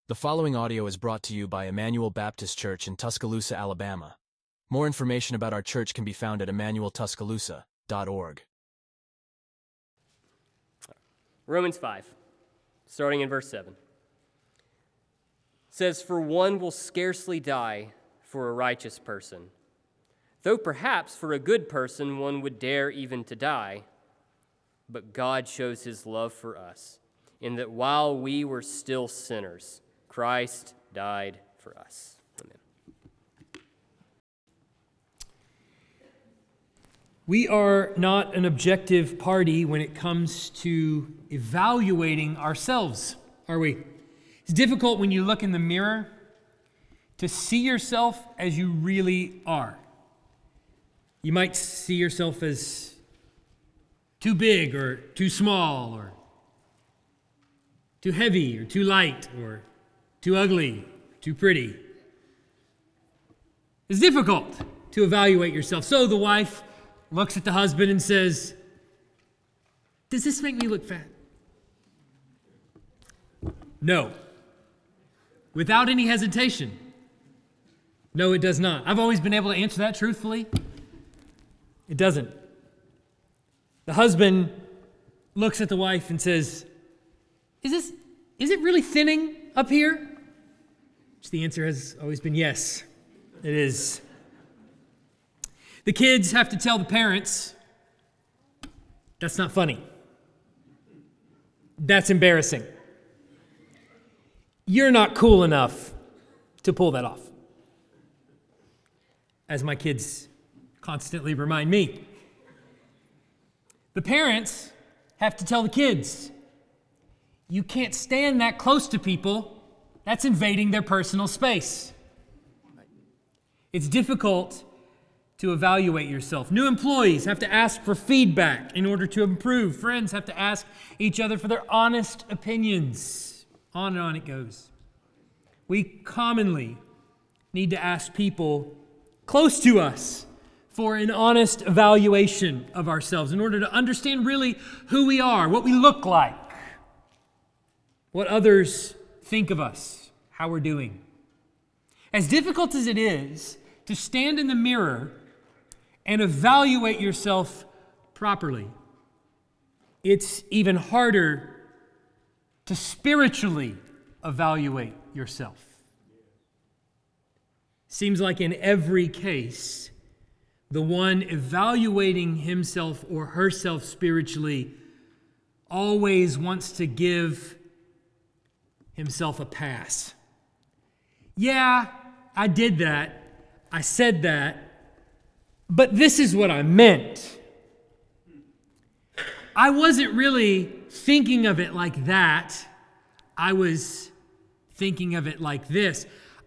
The following audio is brought to you by Emmanuel Baptist Church in Tuscaloosa, Alabama. More information about our church can be found at emmanueltuscaloosa.org. Romans 5, starting in verse 7. Says, "For one will scarcely die for a righteous person, though perhaps for a good person one would dare even to die. But God shows his love for us, in that while we were still sinners, Christ died for us." Amen. We are not an objective party when it comes to evaluating ourselves, are we? It's difficult when you look in the mirror to see yourself as you really are. You might see yourself as too big or too small or too heavy or too light or too ugly, too pretty. It's difficult to evaluate yourself. So the wife looks at the husband and says, "Does this make me look fat?" No. Without any hesitation. No, it does not. I've always been able to answer that truthfully. It doesn't. The husband looks at the wife and says, Is it really thinning up here? Which the answer has always been yes, it is. The kids have to tell the parents, "That's not funny. That's embarrassing. You're not cool enough to pull that off." As my kids constantly remind me. The parents have to tell the kids, "You can't stand that close to people. That's invading their personal space." It's difficult to evaluate yourself. New employees have to ask for feedback in order to improve. Friends have to ask each other for their honest opinions. On and on it goes. We commonly need to ask people close to us for an honest evaluation of ourselves in order to understand really who we are, what we look like, what others think of us, how we're doing. As difficult as it is to stand in the mirror and evaluate yourself properly, it's even harder to spiritually evaluate yourself. Seems like in every case, the one evaluating himself or herself spiritually always wants to give himself a pass. Yeah, I did that. I said that. But this is what I meant. I wasn't really thinking of it like that. I was thinking of it like this.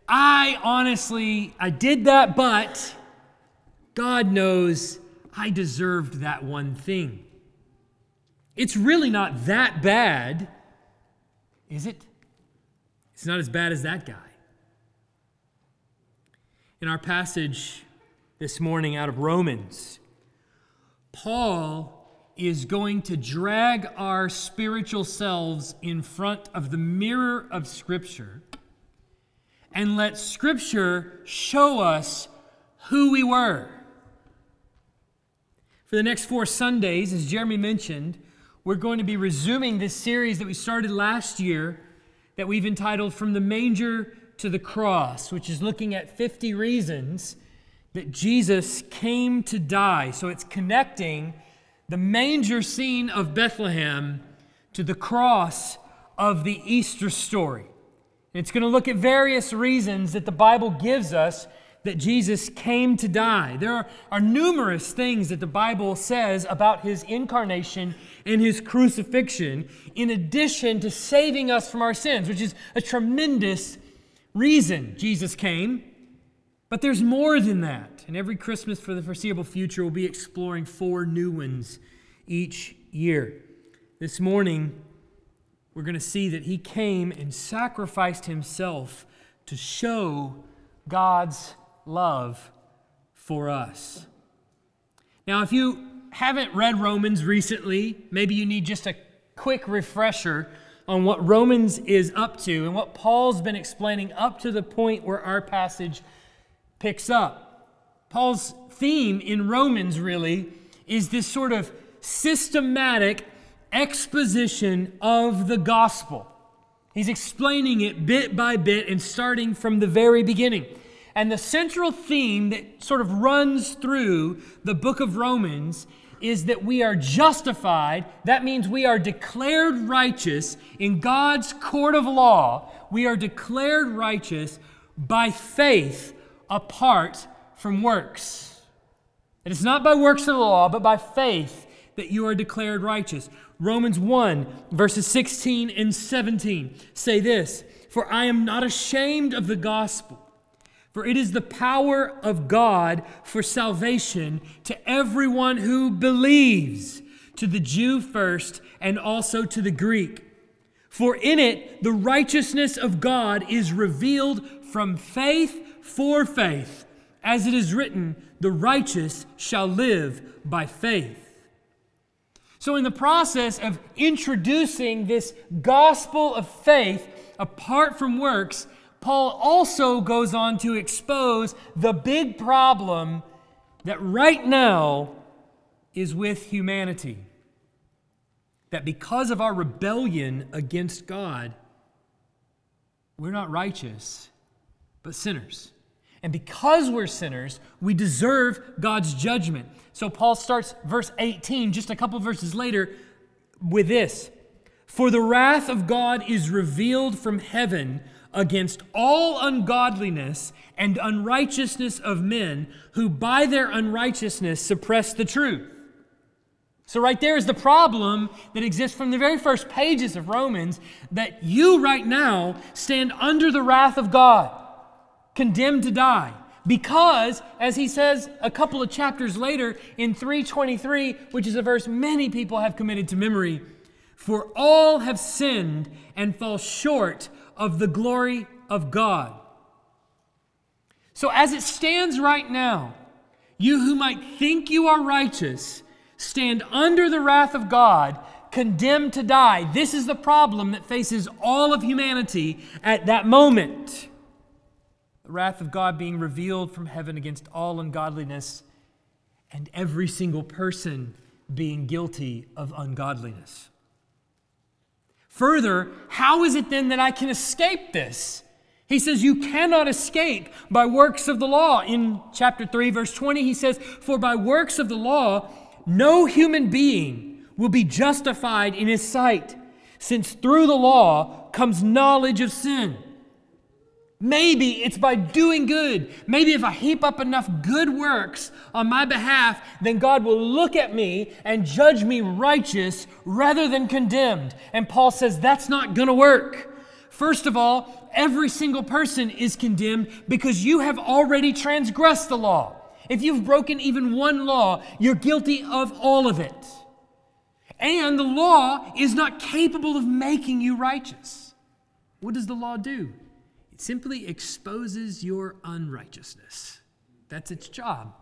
I did that, but God knows I deserved that one thing. It's really not that bad, is it? It's not as bad as that guy. In our passage this morning out of Romans, Paul is going to drag our spiritual selves in front of the mirror of Scripture and let Scripture show us who we were. For the next 4 Sundays, as Jeremy mentioned, we're going to be resuming this series that we started last year that we've entitled From the Manger to the Cross, which is looking at 50 reasons that Jesus came to die. So it's connecting the manger scene of Bethlehem to the cross of the Easter story. And it's going to look at various reasons that the Bible gives us that Jesus came to die. There are numerous things that the Bible says about his incarnation and his crucifixion, in addition to saving us from our sins, which is a tremendous reason Jesus came. But there's more than that. And every Christmas for the foreseeable future, we'll be exploring 4 new ones each year. This morning, we're going to see that he came and sacrificed himself to show God's love for us. Now, if you haven't read Romans recently, maybe you need just a quick refresher on what Romans is up to and what Paul's been explaining up to the point where our passage picks up. Paul's theme in Romans really is this sort of systematic exposition of the gospel. He's explaining it bit by bit and starting from the very beginning. And the central theme that sort of runs through the book of Romans is that we are justified. That means we are declared righteous in God's court of law. We are declared righteous by faith apart from works. It is not by works of the law, but by faith that you are declared righteous. Romans 1, verses 16 and 17 say this, "For I am not ashamed of the gospel, for it is the power of God for salvation to everyone who believes, to the Jew first and also to the Greek. For in it the righteousness of God is revealed from faith for faith, as it is written, the righteous shall live by faith." So in the process of introducing this gospel of faith apart from works, Paul also goes on to expose the big problem that right now is with humanity. That because of our rebellion against God, we're not righteous, but sinners. And because we're sinners, we deserve God's judgment. So Paul starts verse 18, just a couple verses later, with this. "For the wrath of God is revealed from heaven against all ungodliness and unrighteousness of men who by their unrighteousness suppress the truth." So right there is the problem that exists from the very first pages of Romans, that you right now stand under the wrath of God, condemned to die. Because, as he says a couple of chapters later in 3:23, which is a verse many people have committed to memory, "For all have sinned and fall short of the glory of God." So as it stands right now, you who might think you are righteous stand under the wrath of God, condemned to die. This is the problem that faces all of humanity at that moment. The wrath of God being revealed from heaven against all ungodliness, and every single person being guilty of ungodliness. Further, how is it then that I can escape this? He says you cannot escape by works of the law. In chapter 3, verse 20, he says, "For by works of the law, no human being will be justified in his sight, since through the law comes knowledge of sin." Maybe it's by doing good. Maybe if I heap up enough good works on my behalf, then God will look at me and judge me righteous rather than condemned. And Paul says that's not going to work. First of all, every single person is condemned because you have already transgressed the law. If you've broken even one law, you're guilty of all of it. And the law is not capable of making you righteous. What does the law do? Simply exposes your unrighteousness. That's its job.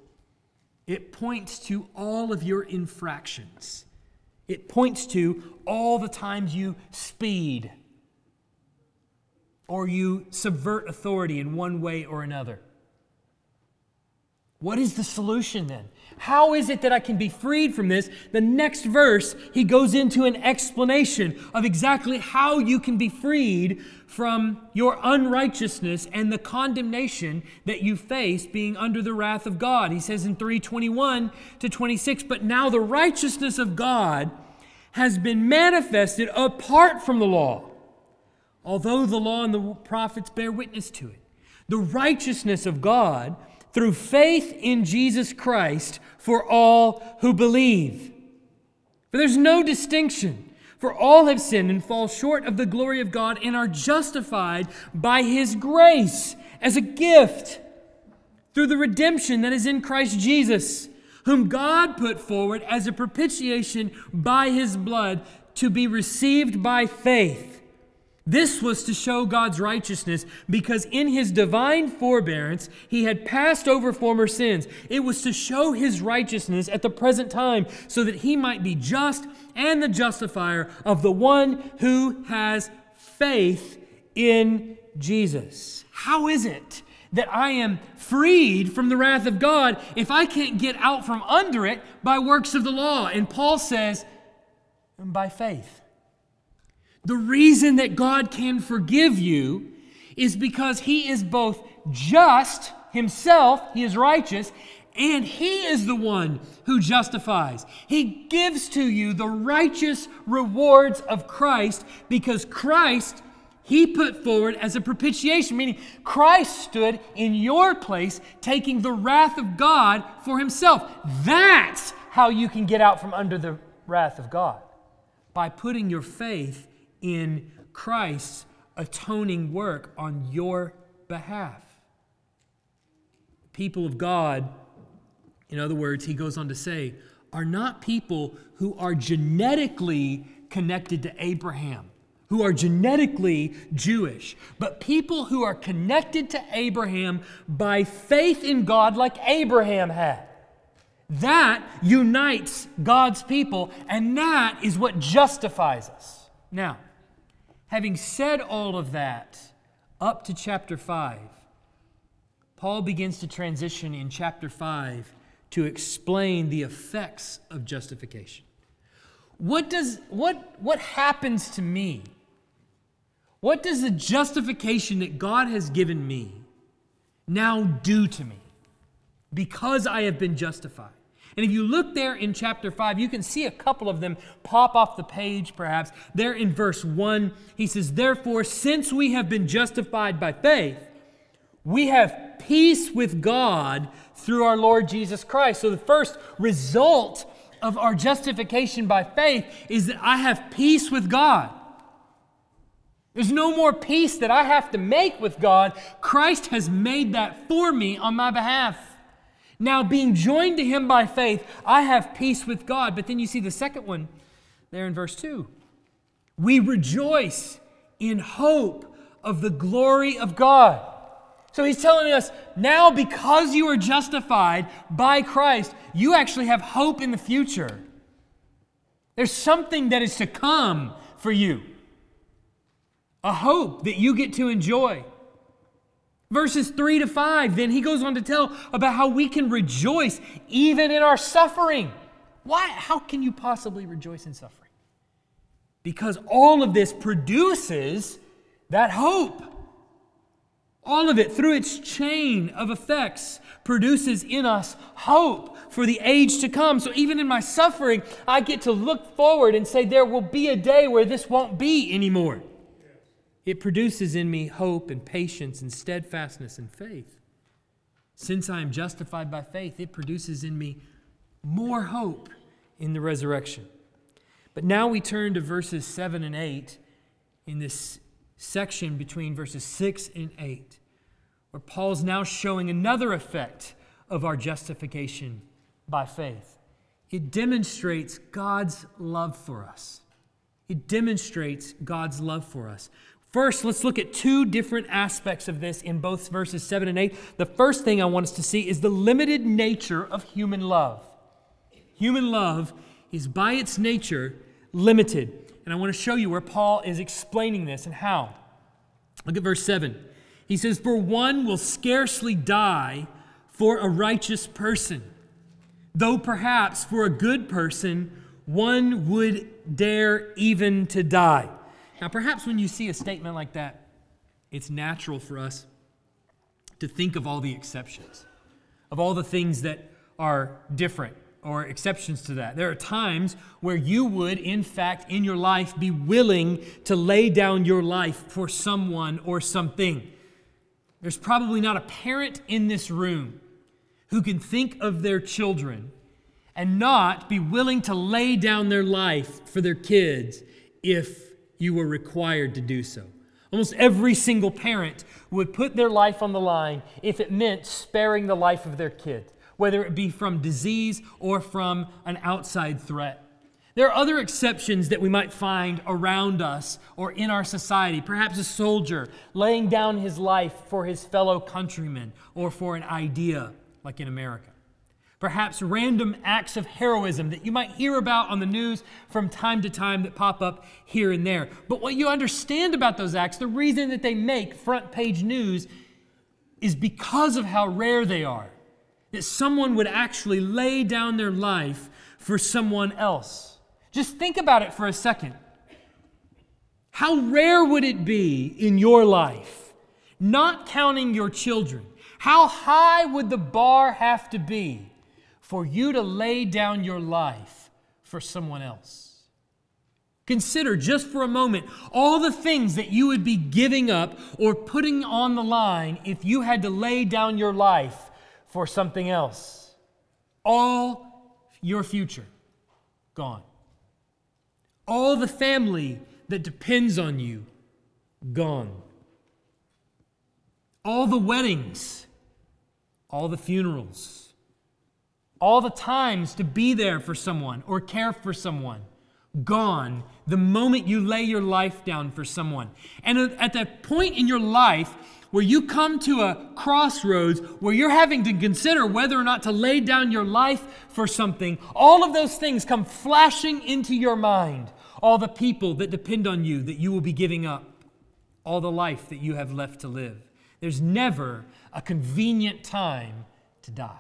It points to all of your infractions. It points to all the times you speed or you subvert authority in one way or another. What is the solution then? How is it that I can be freed from this? The next verse, he goes into an explanation of exactly how you can be freed from your unrighteousness and the condemnation that you face being under the wrath of God. He says in 3:21 to 26, "But now the righteousness of God has been manifested apart from the law, although the law and the prophets bear witness to it. The righteousness of God through faith in Jesus Christ for all who believe. For there's no distinction, for all have sinned and fall short of the glory of God and are justified by His grace as a gift through the redemption that is in Christ Jesus, whom God put forward as a propitiation by His blood to be received by faith. This was to show God's righteousness, because in His divine forbearance He had passed over former sins. It was to show His righteousness at the present time, so that He might be just and the justifier of the one who has faith in Jesus. How is it that I am freed from the wrath of God if I can't get out from under it by works of the law? And Paul says, by faith. The reason that God can forgive you is because He is both just Himself, He is righteous, and He is the one who justifies. He gives to you the righteous rewards of Christ because Christ He put forward as a propitiation, meaning Christ stood in your place, taking the wrath of God for Himself. That's how you can get out from under the wrath of God, by putting your faith in Christ's atoning work on your behalf. People of God, in other words, he goes on to say, are not people who are genetically connected to Abraham, who are genetically Jewish, but people who are connected to Abraham by faith in God like Abraham had. That unites God's people, and that is what justifies us. Now, having said all of that, up to chapter 5, Paul begins to transition in chapter 5 to explain the effects of justification. What happens to me? What does the justification that God has given me now do to me because I have been justified? And if you look there in chapter 5, you can see a couple of them pop off the page perhaps. There in verse 1, he says, "Therefore, since we have been justified by faith, we have peace with God through our Lord Jesus Christ." So the first result of our justification by faith is that I have peace with God. There's no more peace that I have to make with God. Christ has made that for me on my behalf. Now, being joined to Him by faith, I have peace with God. But then you see the second one there in verse 2. We rejoice in hope of the glory of God. So he's telling us, now because you are justified by Christ, you actually have hope in the future. There's something that is to come for you. A hope that you get to enjoy. Verses 3 to 5, then he goes on to tell about how we can rejoice even in our suffering. Why? How can you possibly rejoice in suffering? Because all of this produces that hope. All of it, through its chain of effects, produces in us hope for the age to come. So even in my suffering, I get to look forward and say there will be a day where this won't be anymore. It produces in me hope and patience and steadfastness and faith. Since I am justified by faith, it produces in me more hope in the resurrection. But now we turn to verses 7 and 8 in this section between verses 6 and 8, where Paul's now showing another effect of our justification by faith. It demonstrates God's love for us. It demonstrates God's love for us. First, let's look at two different aspects of this in both verses 7 and 8. The first thing I want us to see is the limited nature of human love. Human love is by its nature limited. And I want to show you where Paul is explaining this and how. Look at verse 7. He says, "For one will scarcely die for a righteous person, though perhaps for a good person one would dare even to die." Now, perhaps when you see a statement like that, it's natural for us to think of all the exceptions, of all the things that are different or exceptions to that. There are times where you would, in fact, in your life, be willing to lay down your life for someone or something. There's probably not a parent in this room who can think of their children and not be willing to lay down their life for their kids if you were required to do so. Almost every single parent would put their life on the line if it meant sparing the life of their kid, whether it be from disease or from an outside threat. There are other exceptions that we might find around us or in our society. Perhaps a soldier laying down his life for his fellow countrymen or for an idea, like in America. Perhaps random acts of heroism that you might hear about on the news from time to time that pop up here and there. But what you understand about those acts, the reason that they make front page news, is because of how rare they are. That someone would actually lay down their life for someone else. Just think about it for a second. How rare would it be in your life, not counting your children? How high would the bar have to be for you to lay down your life for someone else? Consider just for a moment all the things that you would be giving up or putting on the line if you had to lay down your life for something else. All your future gone. All the family that depends on you gone. All the weddings, all the funerals, all the times to be there for someone or care for someone, gone the moment you lay your life down for someone. And at that point in your life where you come to a crossroads where you're having to consider whether or not to lay down your life for something, all of those things come flashing into your mind. All the people that depend on you that you will be giving up, all the life that you have left to live. There's never a convenient time to die.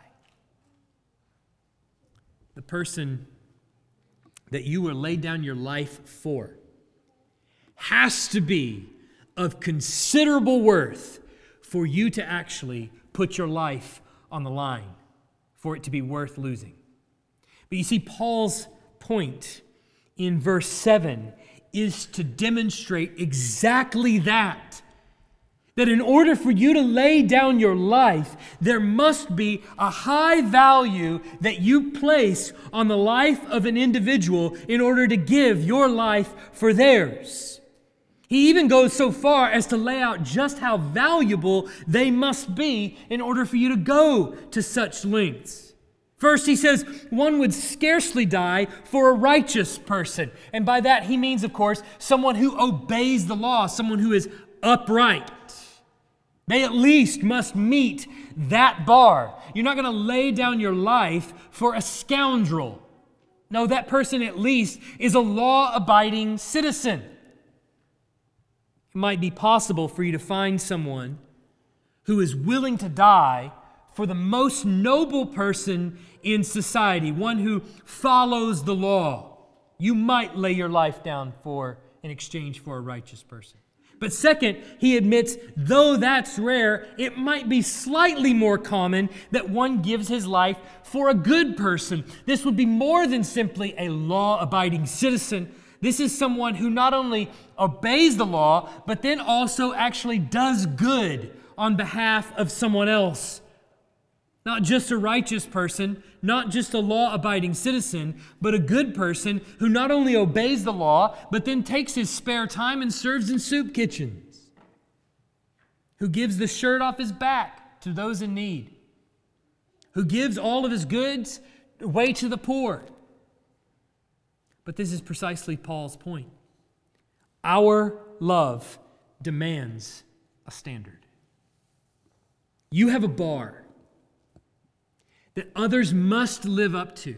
The person that you will lay down your life for has to be of considerable worth for you to actually put your life on the line, for it to be worth losing. But you see, Paul's point in verse 7 is to demonstrate exactly that. That in order for you to lay down your life, there must be a high value that you place on the life of an individual in order to give your life for theirs. He even goes so far as to lay out just how valuable they must be in order for you to go to such lengths. First, he says, one would scarcely die for a righteous person. And by that, he means, of course, someone who obeys the law, someone who is upright. They at least must meet that bar. You're not going to lay down your life for a scoundrel. No, that person at least is a law-abiding citizen. It might be possible for you to find someone who is willing to die for the most noble person in society, one who follows the law. You might lay your life down in exchange for a righteous person. But second, he admits, though that's rare, it might be slightly more common that one gives his life for a good person. This would be more than simply a law-abiding citizen. This is someone who not only obeys the law, but then also actually does good on behalf of someone else. Not just a righteous person, not just a law-abiding citizen, but a good person who not only obeys the law, but then takes his spare time and serves in soup kitchens. Who gives the shirt off his back to those in need. Who gives all of his goods away to the poor. But this is precisely Paul's point. Our love demands a standard. You have a bar that others must live up to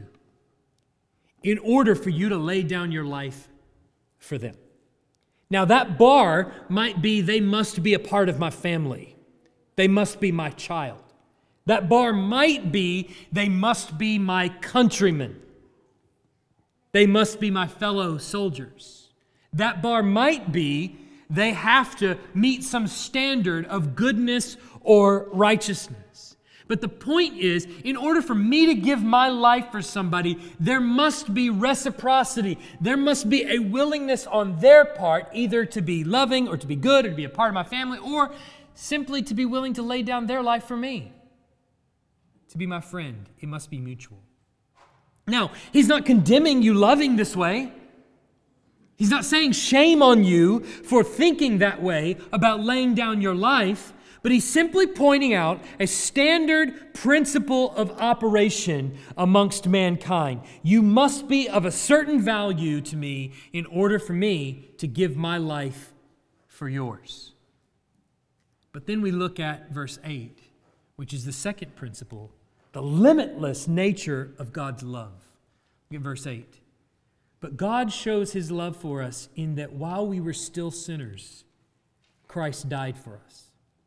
in order for you to lay down your life for them. Now, that bar might be they must be a part of my family. They must be my child. That bar might be they must be my countrymen. They must be my fellow soldiers. That bar might be they have to meet some standard of goodness or righteousness. But the point is, in order for me to give my life for somebody, there must be reciprocity. There must be a willingness on their part either to be loving or to be good or to be a part of my family or simply to be willing to lay down their life for me. To be my friend, it must be mutual. Now, he's not condemning you loving this way. He's not saying shame on you for thinking that way about laying down your life. But he's simply pointing out a standard principle of operation amongst mankind. You must be of a certain value to me in order for me to give my life for yours. But then we look at verse 8, which is the second principle The limitless nature of God's love. Look at verse 8. But God shows his love for us in that while we were still sinners, Christ died for us.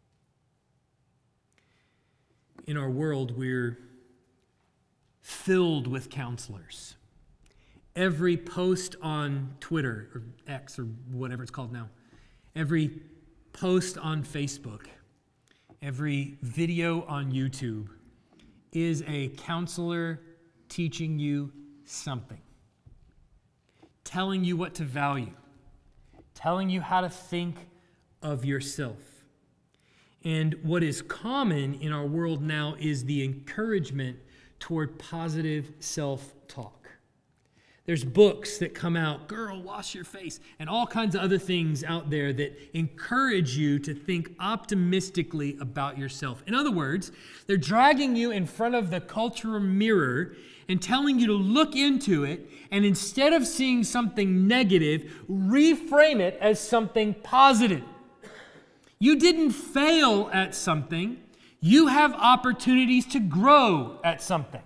In our world, we're filled with counselors. Every post on Twitter, or X, or whatever it's called now, every post on Facebook, every video on YouTube is a counselor teaching you something, telling you what to value, telling you how to think of yourself. And what is common in our world now is the encouragement toward positive self-talk. There's books that come out, girl, wash your face, and all kinds of other things out there that encourage you to think optimistically about yourself. In other words, they're dragging you in front of the cultural mirror and telling you to look into it, and instead of seeing something negative, reframe it as something positive. You didn't fail at something. You have opportunities to grow at something.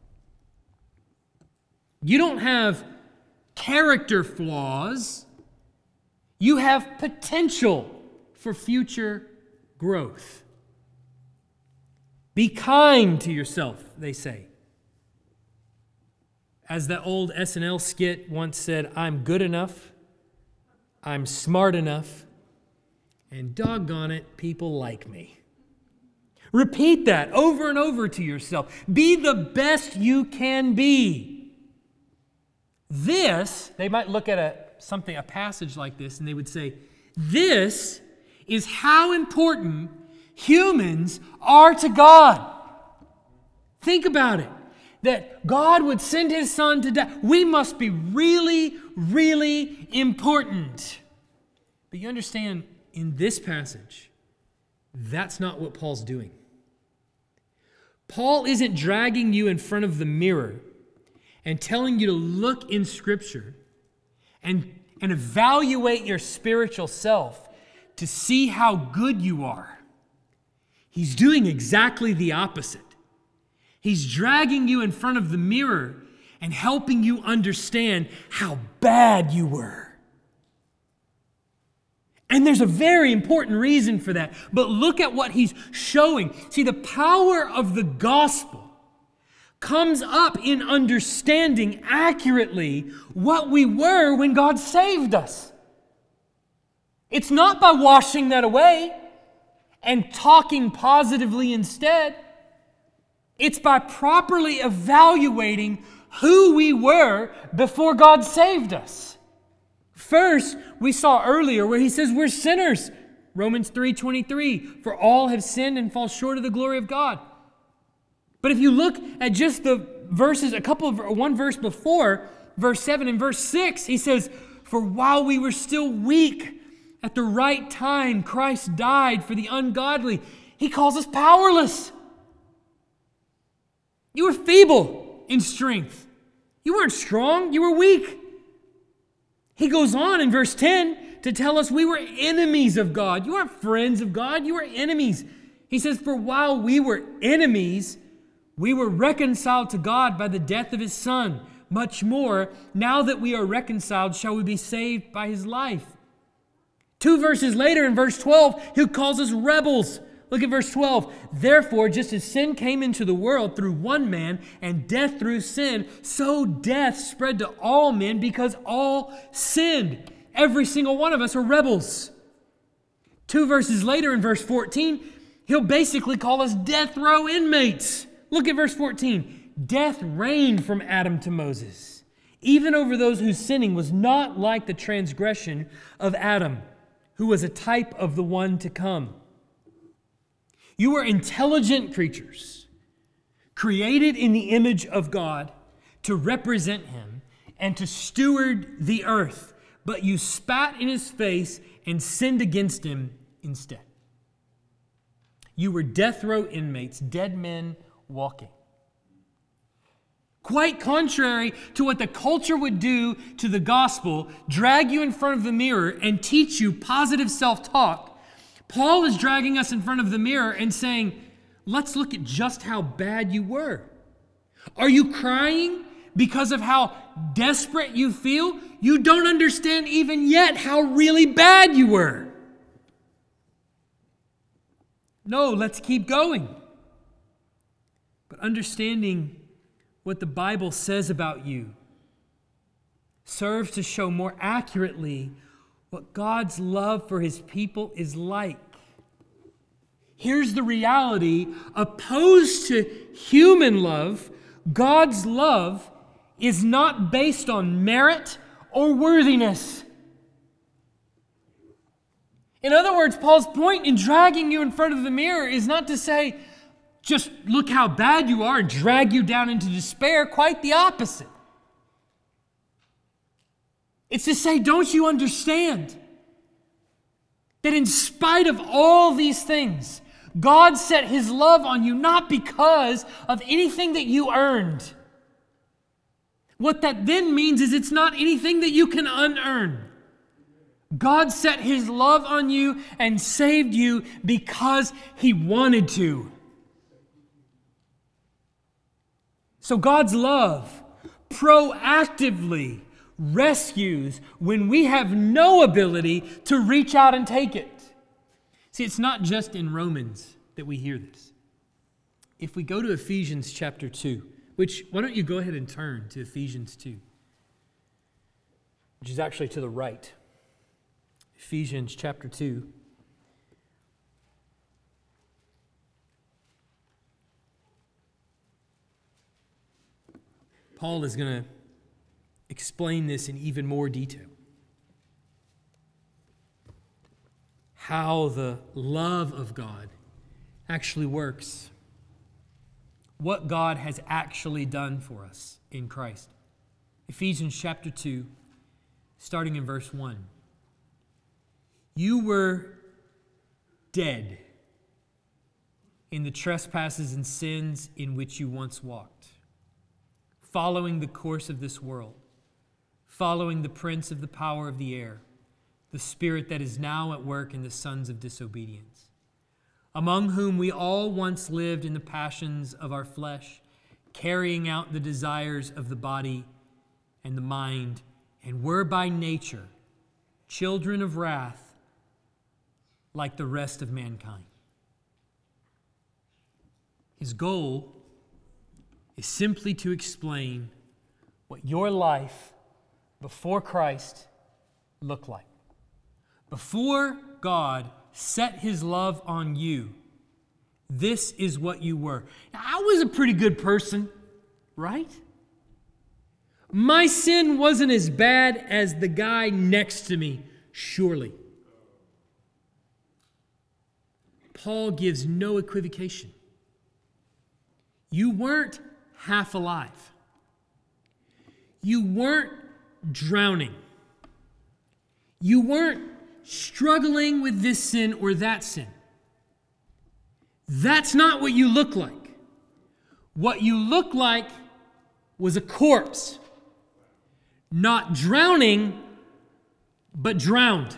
You don't have character flaws. You have potential for future growth. Be kind to yourself, they say. As that old SNL skit once said, I'm good enough, I'm smart enough, and doggone it, people like me. Repeat that over and over to yourself. Be the best you can be. This, they might look at a passage like this, and they would say, this is how important humans are to God. Think about it. That God would send his son to die. We must be really, really important. But you understand, in this passage, that's not what Paul's doing. Paul isn't dragging you in front of the mirror and telling you to look in Scripture and evaluate your spiritual self to see how good you are. He's doing exactly the opposite. He's dragging you in front of the mirror and helping you understand how bad you were. And there's a very important reason for that. But look at what he's showing. See, the power of the gospel comes up in understanding accurately what we were when God saved us. It's not by washing that away and talking positively instead. It's by properly evaluating who we were before God saved us. First, we saw earlier where he says we're sinners. Romans 3:23, for all have sinned and fall short of the glory of God. But if you look at just the verses, one verse before, verse 7 and verse 6, he says, for while we were still weak, at the right time, Christ died for the ungodly. He calls us powerless. You were feeble in strength. You weren't strong, you were weak. He goes on in verse 10 to tell us we were enemies of God. You weren't friends of God, you were enemies. He says, for while we were enemies, we were reconciled to God by the death of his Son. Much more, now that we are reconciled, shall we be saved by his life. 2 verses later in verse 12, he calls us rebels. Look at verse 12. Therefore, just as sin came into the world through one man and death through sin, so death spread to all men because all sinned. Every single one of us are rebels. 2 verses later in verse 14, he'll basically call us death row inmates. Look at verse 14. Death reigned from Adam to Moses, even over those whose sinning was not like the transgression of Adam, who was a type of the one to come. You were intelligent creatures, created in the image of God to represent him and to steward the earth, but you spat in his face and sinned against him instead. You were death row inmates, dead men walking. Quite contrary to what the culture would do to the gospel, drag you in front of the mirror and teach you positive self-talk, Paul is dragging us in front of the mirror and saying, let's look at just how bad you were. Are you crying because of how desperate you feel? You don't understand even yet how really bad you were. No, let's keep going. But understanding what the Bible says about you serves to show more accurately what God's love for his people is like. Here's the reality. Opposed to human love, God's love is not based on merit or worthiness. In other words, Paul's point in dragging you in front of the mirror is not to say, just look how bad you are and drag you down into despair. Quite the opposite. It's to say, don't you understand that in spite of all these things, God set his love on you not because of anything that you earned. What that then means is it's not anything that you can unearn. God set his love on you and saved you because he wanted to. So God's love proactively rescues when we have no ability to reach out and take it. See, it's not just in Romans that we hear this. If we go to Ephesians chapter 2, why don't you go ahead and turn to Ephesians 2, which is actually to the right. Ephesians chapter 2. Paul is going to explain this in even more detail. How the love of God actually works. What God has actually done for us in Christ. Ephesians chapter 2, starting in verse 1. You were dead in the trespasses and sins in which you once walked, following the course of this world, following the prince of the power of the air, the spirit that is now at work in the sons of disobedience, among whom we all once lived in the passions of our flesh, carrying out the desires of the body and the mind, and were by nature children of wrath like the rest of mankind. His goal is simply to explain what your life before Christ looked like. Before God set his love on you, this is what you were. Now, I was a pretty good person, right? My sin wasn't as bad as the guy next to me, surely. Paul gives no equivocation. You weren't half alive. You weren't drowning. You weren't struggling with this sin or that sin. That's not what you look like. What you look like was a corpse. Not drowning, but drowned.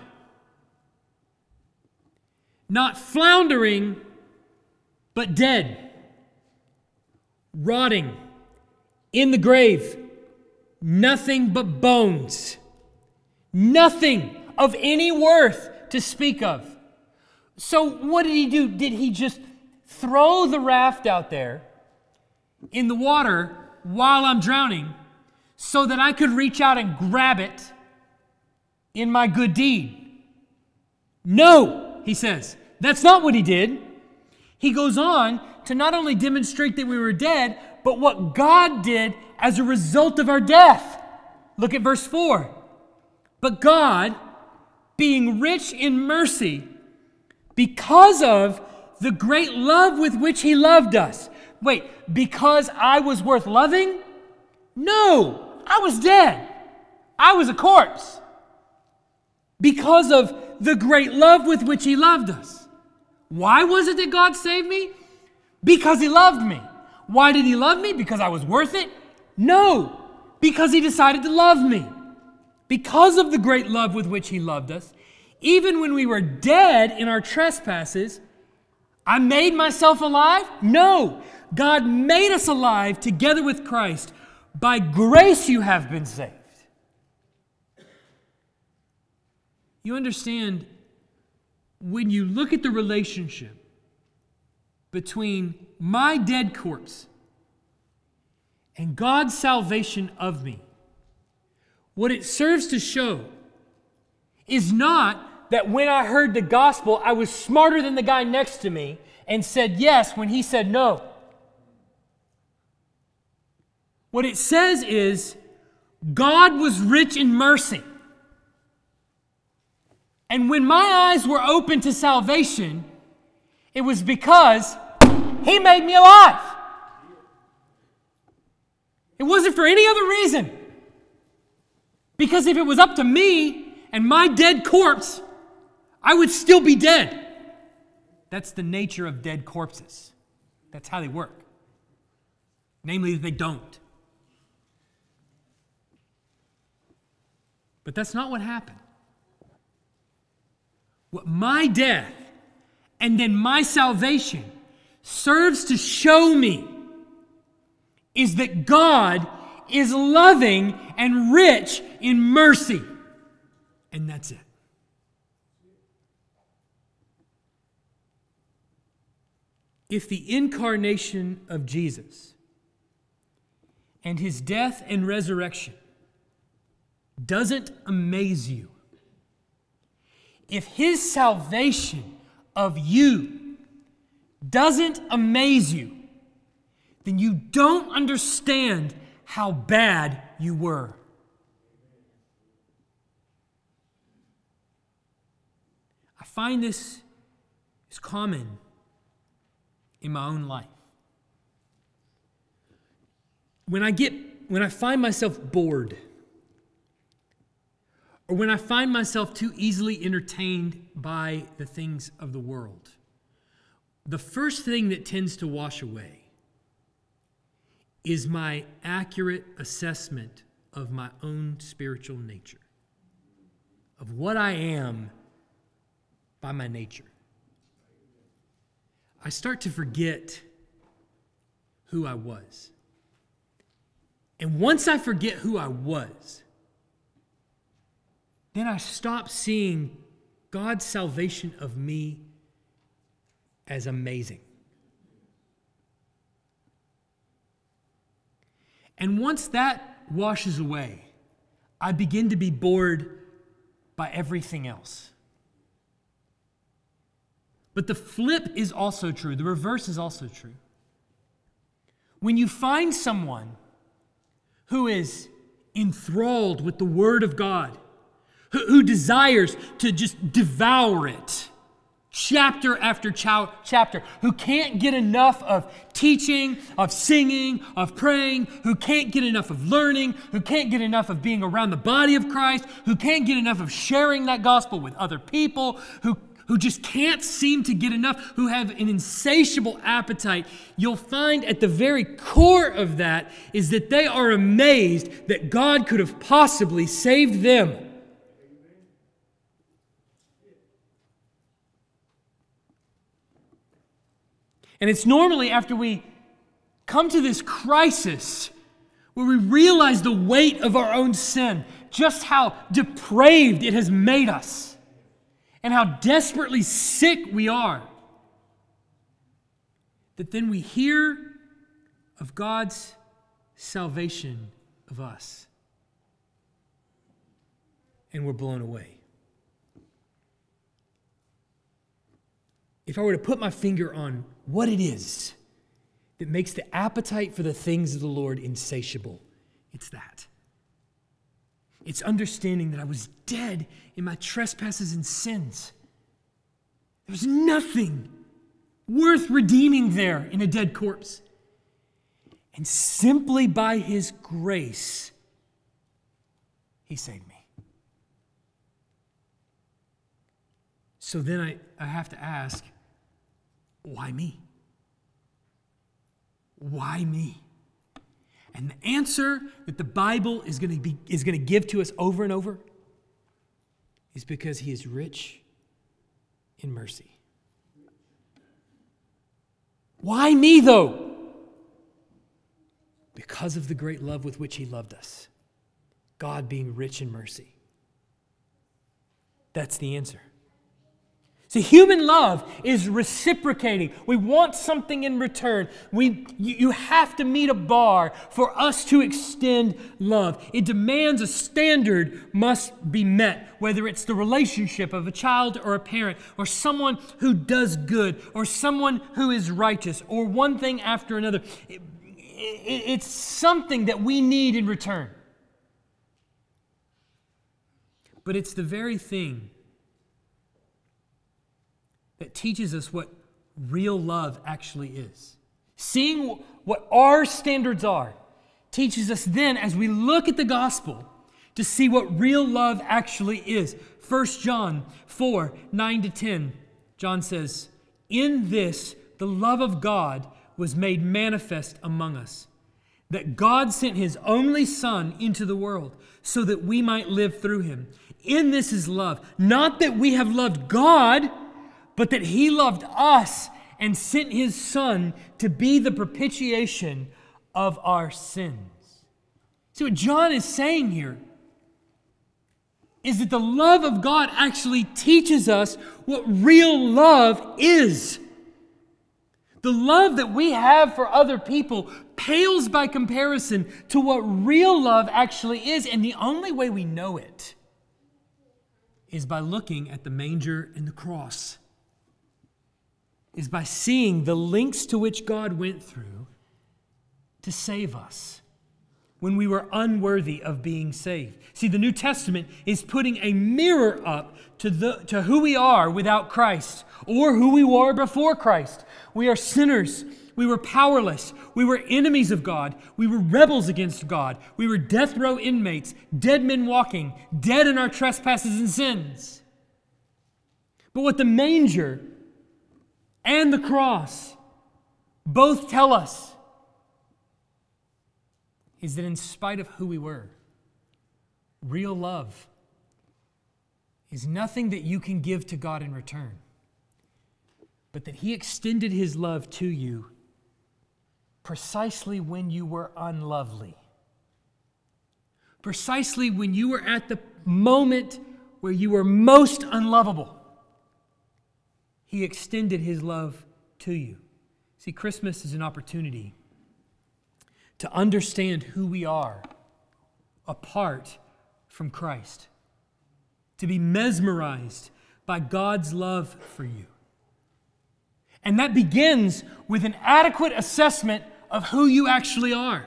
Not floundering, but dead. Rotting in the grave. Nothing but bones. Nothing of any worth to speak of. So what did he do? Did he just throw the raft out there in the water while I'm drowning so that I could reach out and grab it in my good deed? No, he says. That's not what he did. He goes on to not only demonstrate that we were dead, but what God did as a result of our death. Look at verse 4. But God, being rich in mercy, because of the great love with which he loved us. Wait, because I was worth loving? No, I was dead. I was a corpse. Because of the great love with which he loved us. Why was it that God saved me? Because he loved me. Why did he love me? Because I was worth it? No, because he decided to love me. Because of the great love with which he loved us, even when we were dead in our trespasses, I made myself alive? No. God made us alive together with Christ. By grace you have been saved. You understand, when you look at the relationship between my dead corpse and God's salvation of me, what it serves to show is not that when I heard the gospel, I was smarter than the guy next to me and said yes when he said no. What it says is God was rich in mercy. And when my eyes were open to salvation, it was because He made me alive. It wasn't for any other reason. Because if it was up to me and my dead corpse, I would still be dead. That's the nature of dead corpses. That's how they work. Namely, they don't. But that's not what happened. What my death and then my salvation serves to show me is that God is loving and rich in mercy. And that's it. If the incarnation of Jesus and His death and resurrection doesn't amaze you, if His salvation of you doesn't amaze you, then you don't understand how bad you were. I find this is common in my own life. When I find myself bored, or when I find myself too easily entertained by the things of the world, the first thing that tends to wash away is my accurate assessment of my own spiritual nature, of what I am by my nature. I start to forget who I was. And once I forget who I was, then I stop seeing God's salvation of me as amazing. And once that washes away, I begin to be bored by everything else. But the flip is also true. The reverse is also true. When you find someone who is enthralled with the Word of God, who desires to just devour it, chapter after chapter, who can't get enough of teaching, of singing, of praying, who can't get enough of learning, who can't get enough of being around the body of Christ, who can't get enough of sharing that gospel with other people, who just can't seem to get enough, who have an insatiable appetite, you'll find at the very core of that is that they are amazed that God could have possibly saved them. And it's normally after we come to this crisis where we realize the weight of our own sin, just how depraved it has made us, and how desperately sick we are, that then we hear of God's salvation of us, and we're blown away. If I were to put my finger on what it is that makes the appetite for the things of the Lord insatiable, it's that. It's understanding that I was dead in my trespasses and sins. There's nothing worth redeeming there in a dead corpse. And simply by His grace, He saved me. So then I have to ask, why me? Why me? And the answer that the Bible is going to give to us over and over is because He is rich in mercy. Why me, though? Because of the great love with which he loved us. God being rich in mercy. That's the answer. See, human love is reciprocating. We want something in return. You have to meet a bar for us to extend love. It demands a standard must be met, whether it's the relationship of a child or a parent, or someone who does good, or someone who is righteous, or one thing after another. It's something that we need in return. But it's the very thing that teaches us what real love actually is. Seeing what our standards are teaches us then, as we look at the gospel, to see what real love actually is. 1 John 4, 9-10, John says, "In this the love of God was made manifest among us, that God sent His only Son into the world so that we might live through Him. In this is love, not that we have loved God, but that He loved us and sent His Son to be the propitiation of our sins." See, what John is saying here is that the love of God actually teaches us what real love is. The love that we have for other people pales by comparison to what real love actually is, and the only way we know it is by looking at the manger and the cross. Is by seeing the lengths to which God went through to save us when we were unworthy of being saved. See, the New Testament is putting a mirror up to who we are without Christ, or who we were before Christ. We are sinners. We were powerless. We were enemies of God. We were rebels against God. We were death row inmates, dead men walking, dead in our trespasses and sins. But what the manger and the cross both tell us is that in spite of who we were, real love is nothing that you can give to God in return, but that He extended His love to you precisely when you were unlovely. Precisely when you were at the moment where you were most unlovable. He extended His love to you. See, Christmas is an opportunity to understand who we are apart from Christ. To be mesmerized by God's love for you. And that begins with an adequate assessment of who you actually are.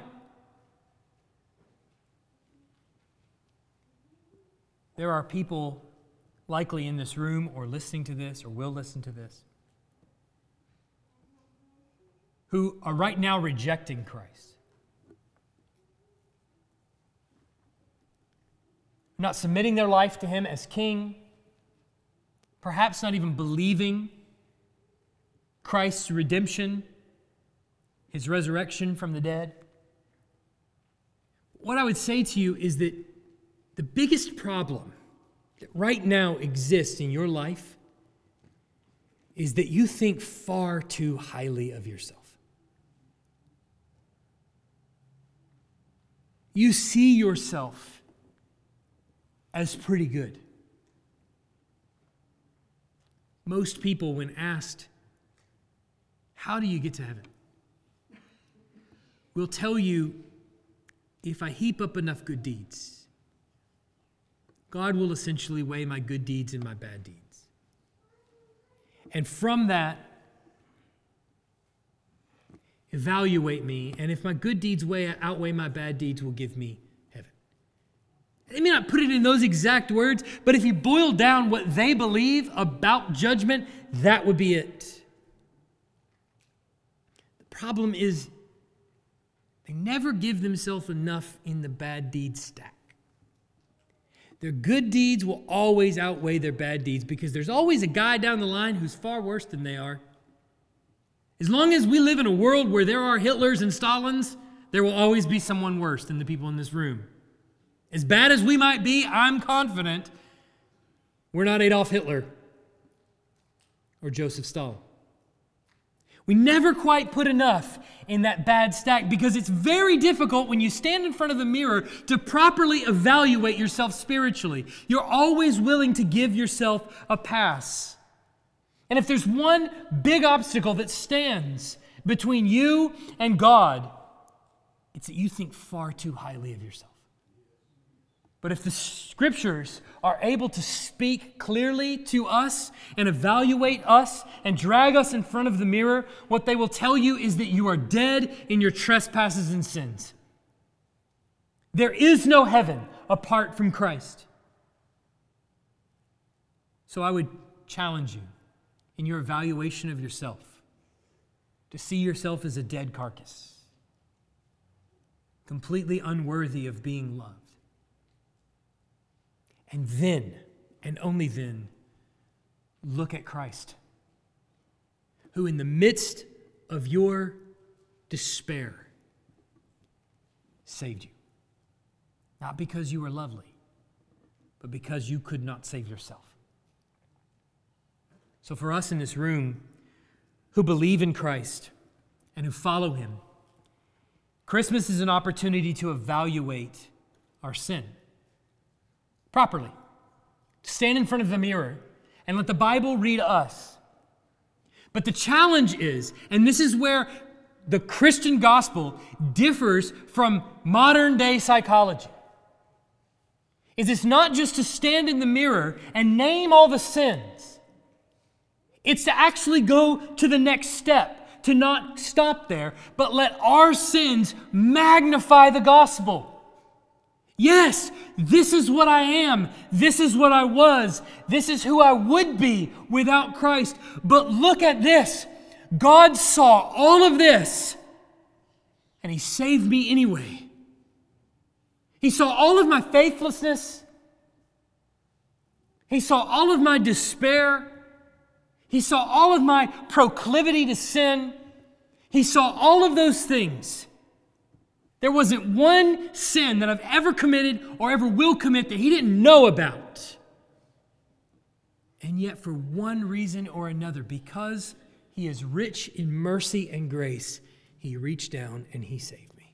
There are people likely in this room or listening to this or will listen to this who are right now rejecting Christ. Not submitting their life to Him as King, perhaps not even believing Christ's redemption, His resurrection from the dead. What I would say to you is that the biggest problem that right now exists in your life is that you think far too highly of yourself. You see yourself as pretty good. Most people, when asked, "How do you get to heaven?" will tell you, "If I heap up enough good deeds, God will essentially weigh my good deeds and my bad deeds. And from that, evaluate me, and if my good deeds outweigh my bad deeds, will give me heaven." They may not put it in those exact words, but if you boil down what they believe about judgment, that would be it. The problem is they never give themselves enough in the bad deed stack. Their good deeds will always outweigh their bad deeds because there's always a guy down the line who's far worse than they are. As long as we live in a world where there are Hitlers and Stalins, there will always be someone worse than the people in this room. As bad as we might be, I'm confident we're not Adolf Hitler or Joseph Stalin. We never quite put enough in that bad stack because it's very difficult when you stand in front of the mirror to properly evaluate yourself spiritually. You're always willing to give yourself a pass. And if there's one big obstacle that stands between you and God, it's that you think far too highly of yourself. But if the Scriptures are able to speak clearly to us and evaluate us and drag us in front of the mirror, what they will tell you is that you are dead in your trespasses and sins. There is no heaven apart from Christ. So I would challenge you in your evaluation of yourself to see yourself as a dead carcass, completely unworthy of being loved. And then, and only then, look at Christ, who in the midst of your despair saved you. Not because you were lovely, but because you could not save yourself. So for us in this room who believe in Christ and who follow Him, Christmas is an opportunity to evaluate our sin properly. To stand in front of the mirror and let the Bible read us. But the challenge is, and this is where the Christian gospel differs from modern day psychology, is it's not just to stand in the mirror and name all the sins. It's to actually go to the next step, to not stop there, but let our sins magnify the gospel. Yes, this is what I am. This is what I was. This is who I would be without Christ. But look at this. God saw all of this, and He saved me anyway. He saw all of my faithlessness. He saw all of my despair. He saw all of my proclivity to sin. He saw all of those things. There wasn't one sin that I've ever committed or ever will commit that He didn't know about. And yet, for one reason or another, because He is rich in mercy and grace, He reached down and He saved me.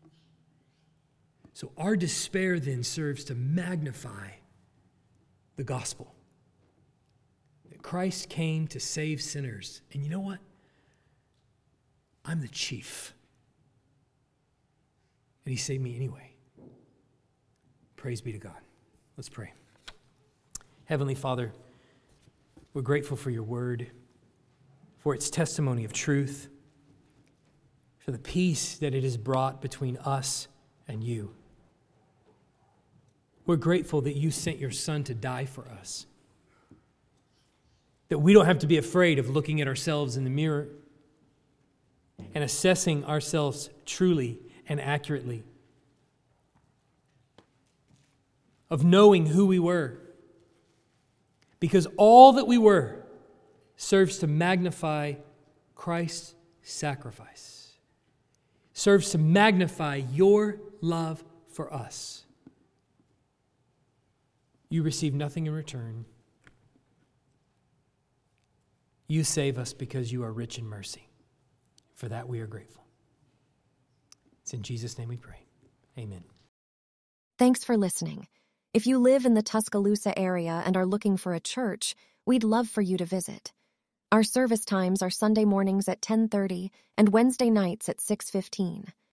So our despair then serves to magnify the gospel. That Christ came to save sinners. And you know what? I'm the chief. And He saved me anyway. Praise be to God. Let's pray. Heavenly Father, we're grateful for Your word, for its testimony of truth, for the peace that it has brought between us and You. We're grateful that You sent Your Son to die for us, that we don't have to be afraid of looking at ourselves in the mirror and assessing ourselves truly and accurately, of knowing who we were, because all that we were serves to magnify Christ's sacrifice, serves to magnify Your love for us. You receive nothing in return. You save us because You are rich in mercy. For that we are grateful. It's in Jesus' name we pray. Amen. Thanks for listening. If you live in the Tuscaloosa area and are looking for a church, we'd love for you to visit. Our service times are Sunday mornings at 10:30 and Wednesday nights at 6:15.